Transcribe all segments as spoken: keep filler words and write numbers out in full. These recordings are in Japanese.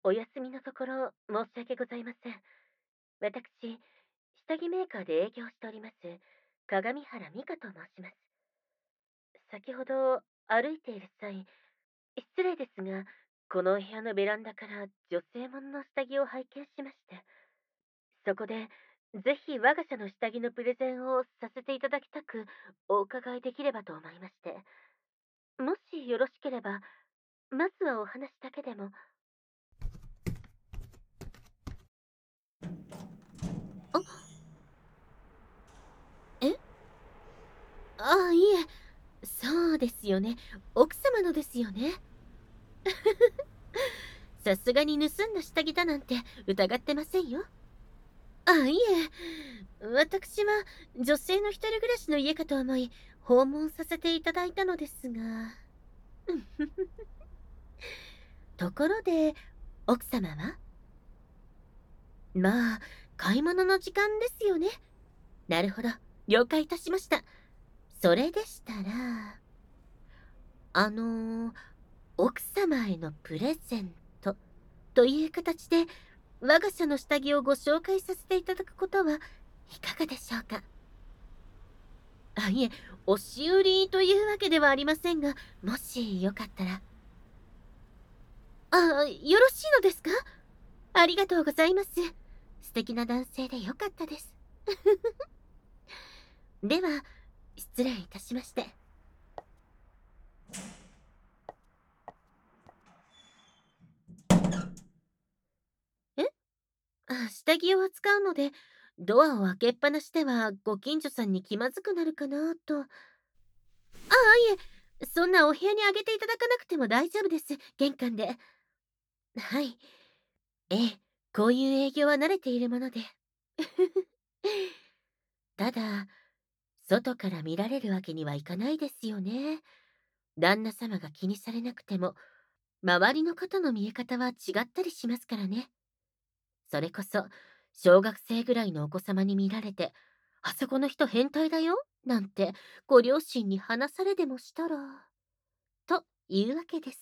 お休みのところ申し訳ございません。私、下着メーカーで営業しております、鏡原美香と申します。先ほど歩いている際、失礼ですが、このお部屋のベランダから女性ものの下着を拝見しまして、そこで、ぜひ我が社の下着のプレゼンをさせていただきたく、お伺いできればと思いまして。もしよろしければ、まずはお話だけでも。あ、えああ、いえ、そうですよね。奥様のですよね。さすがに盗んだ下着だなんて疑ってませんよ。あ、いえ、私は女性の一人暮らしの家かと思い、訪問させていただいたのですが。ところで、奥様は？まあ、買い物の時間ですよね。なるほど、了解いたしました。それでしたら、あの、奥様へのプレゼントという形で、我が社の下着をご紹介させていただくことはいかがでしょうか。あ、いえ、押し売りというわけではありませんが、もしよかったら。あ、よろしいのですか？ありがとうございます。素敵な男性でよかったです。では、失礼いたしまして。えあ、下着を扱うので、ドアを開けっぱなしではご近所さんに気まずくなるかなと。ああ、いえ、そんなお部屋にあげていただかなくても大丈夫です。玄関で。はい。ええ、こういう営業は慣れているもので。ただ、外から見られるわけにはいかないですよね。旦那様が気にされなくても、周りの方の見え方は違ったりしますからね。それこそ、小学生ぐらいのお子様に見られて、あそこの人変態だよ、なんて、ご両親に話されでもしたら、というわけです。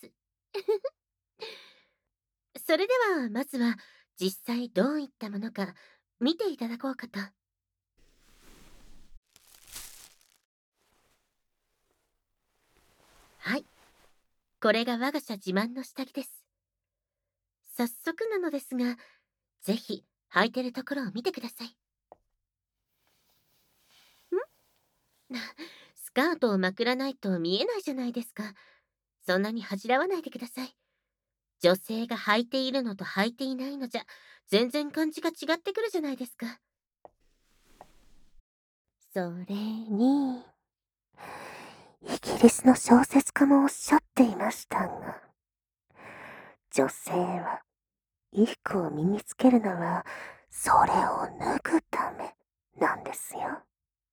それでは、まずは、実際どういったものか、見ていただこうかと。はい。これが我が社自慢の下着です。早速なのですが、ぜひ、履いてるところを見てください。んスカートをまくらないと見えないじゃないですか。そんなに恥じらわないでください。女性が履いているのと履いていないのじゃ、全然感じが違ってくるじゃないですか。それに、イギリスの小説家もおっしゃっていましたが、女性は衣服を身につけるのは、それを脱ぐためなんですよ。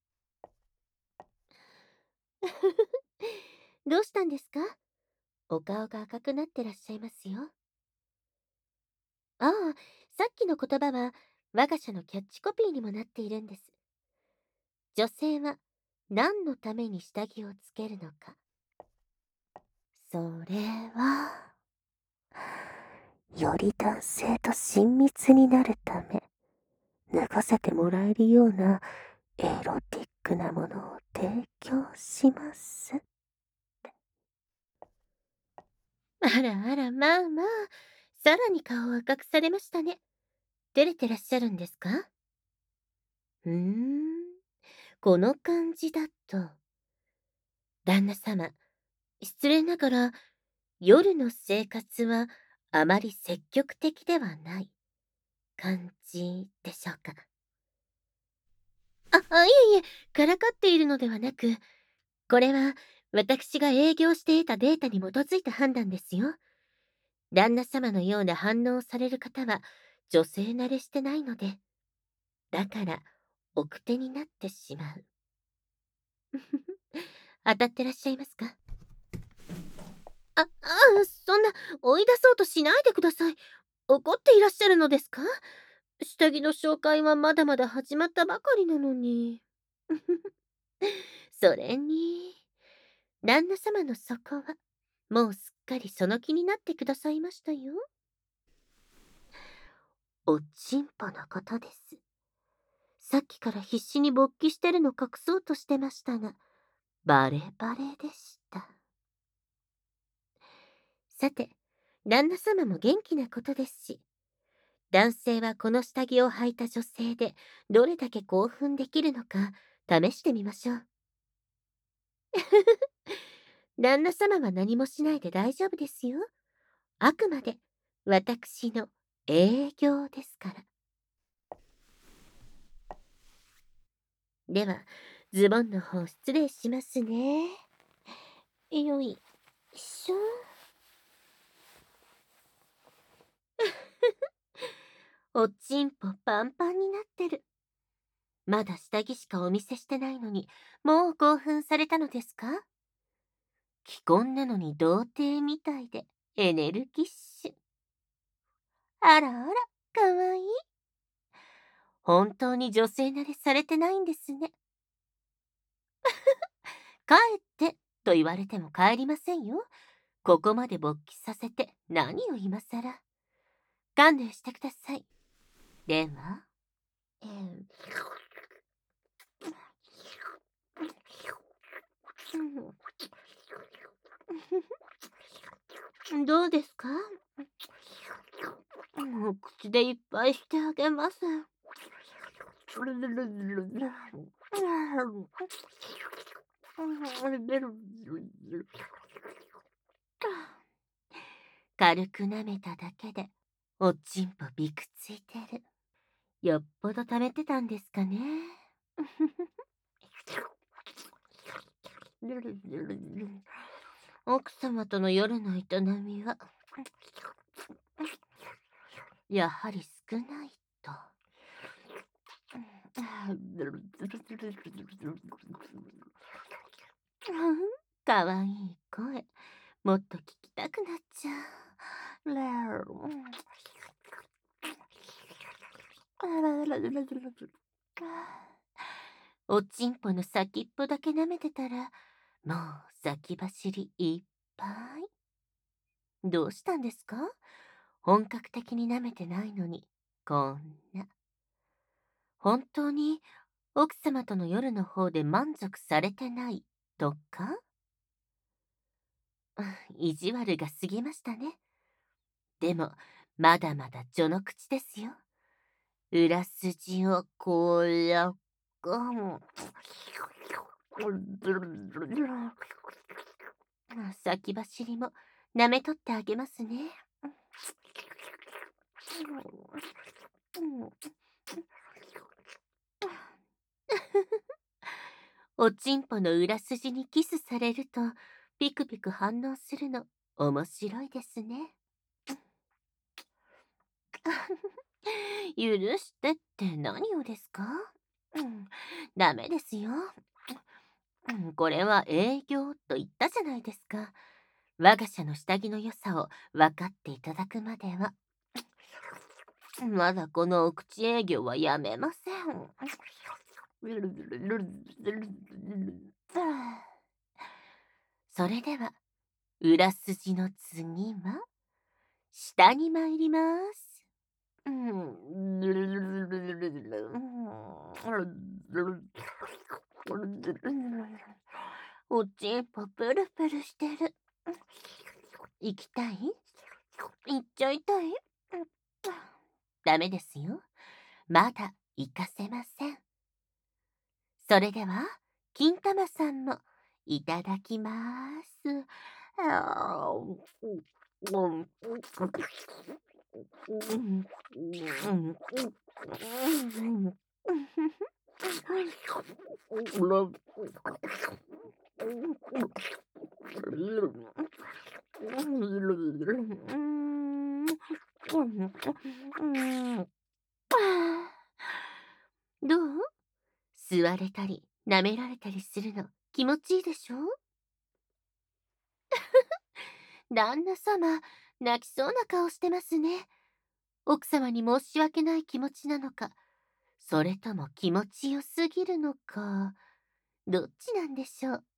どうしたんですか？お顔が赤くなってらっしゃいますよ。ああ、さっきの言葉は我が社のキャッチコピーにもなっているんです。女性は何のために下着をつけるのか。それは、より男性と親密になるため、脱がせてもらえるようなエロティックなものを提供します。あらあら、まあまあ、さらに顔を赤くされましたね。照れてらっしゃるんですか？うーん、この感じだと、旦那様、失礼ながら、夜の生活はあまり積極的ではない感じでしょうか。あ、あ、いえいえ、からかっているのではなく、これは私が営業して得たデータに基づいた判断ですよ。旦那様のような反応をされる方は女性慣れしてないので、だから奥手になってしまう。当たってらっしゃいますか？あ、ああ、そんな追い出そうとしないでください。怒っていらっしゃるのですか？下着の紹介はまだまだ始まったばかりなのに。それに、旦那様のそこは、もうすっかりその気になってくださいましたよ。 おちんぽのことです。さっきから必死に勃起してるの隠そうとしてましたが、バレバレでした。さて、旦那様も元気なことですし、男性はこの下着を履いた女性でどれだけ興奮できるのか試してみましょう。旦那様は何もしないで大丈夫ですよ。あくまで私の営業ですから。では、ズボンの方失礼しますね。よいしょ。おちんぽパンパンになってる。まだ下着しかお見せしてないのに、もう興奮されたのですか？既婚なのに童貞みたいでエネルギッシュ。あらあら、かわいい。本当に女性慣れされてないんですね。帰ってと言われても帰りませんよ。ここまで勃起させて何を今さら。観念してください。では、えーどうですか？もう口でいっぱいしてあげます。軽く舐めただけでおっちんぽびくついてる。よっぽど溜めてたんですかね。奥様との夜の営みはやはり少ないと。かわいい声、もっと聞きたくなっちゃう。おちんぽの先っぽだけ舐めてたら、もう先走りいっぱい。どうしたんですか？本格的に舐めてないのに、こんな。本当に奥様との夜の方で満足されてないとか？意地悪が過ぎましたね。でも、まだまだ序の口ですよ。裏筋をこうやっか。先走りも舐めとってあげますね。おちんぽの裏筋にキスされるとピクピク反応するの面白いですね。許してって何をですか？うん、ダメですよ。うん、これは営業と言ったじゃないですか。我が社の下着の良さを分かっていただくまでは。まだこのお口営業はやめません。それでは、裏筋の次は、下に参ります。うん、おちんぽプルプルしてる。行きたい？行っちゃいたい？ダメですよ。まだ行かせません。それでは、金玉さんもいただきます。どう？吸われたり舐められたりするの気持ちいいでしょ？旦那様、泣きそうな顔してますね。奥様に申し訳ない気持ちなのか、それとも気持ちよすぎるのか、どっちなんでしょう。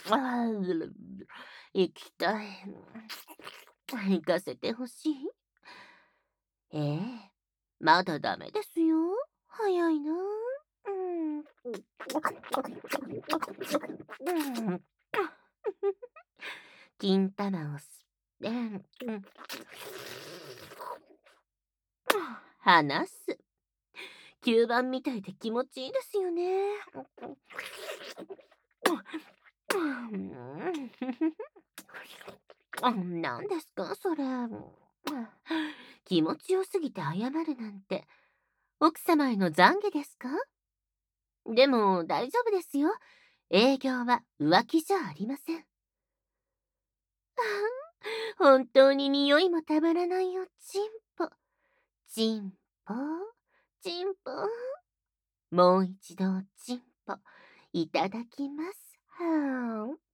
ああ、行きたい。行かせてほしい。ええ、まだダメですよ。早いな。うん。うん。金玉を吸って、うん、離す。吸盤みたいで気持ちいいですよね。うん、何ですかそれ。気持ちよすぎて謝るなんて、奥様への懺悔ですか？でも大丈夫ですよ。営業は浮気じゃありません。本当に匂いもたまらないよ、チンポ。チンポ、チンポ。もう一度チンポ、いただきます。はあ。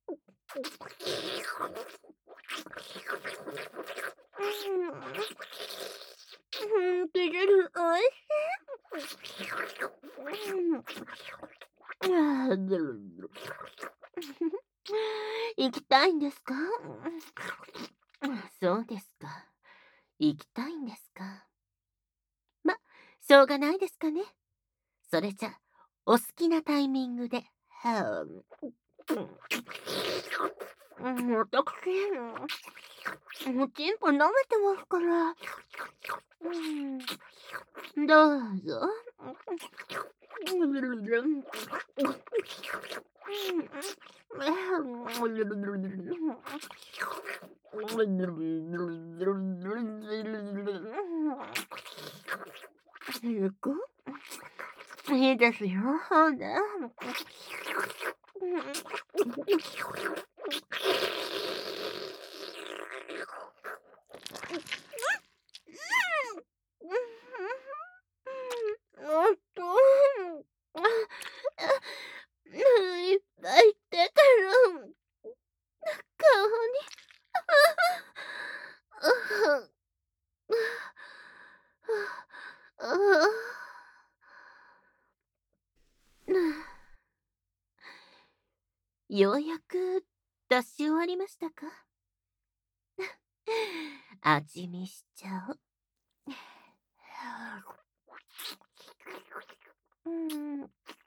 うん、切れる、おいしい。うん。ああ、ぐるぐる。行きたいんですか？うん、そうですか。行きたいんですか。ま、しょうがないですかね。それじゃ、お好きなタイミングで。はあ。うん、私、もうチンポ舐めてますから。うん、どうぞ。すごいいですよ。ほんで。おっと、あ、あ、いっぱい手から、顔に、ああ、ああ、ようやく出し終わりましたか？味見しちゃおう。うん。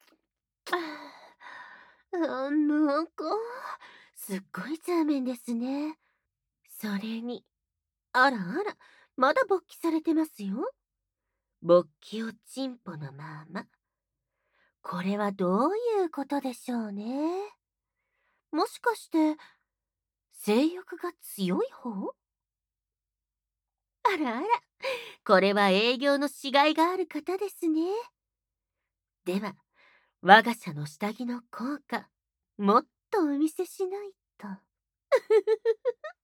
ああ、なんか、すっごいザーメンですね。それに、あらあら、まだ勃起されてますよ。勃起をチンポのまま。これはどういうことでしょうね。もしかして、性欲が強い方？あらあら、これは営業のしがいがある方ですね。では、我が社の下着の効果、もっとお見せしないと。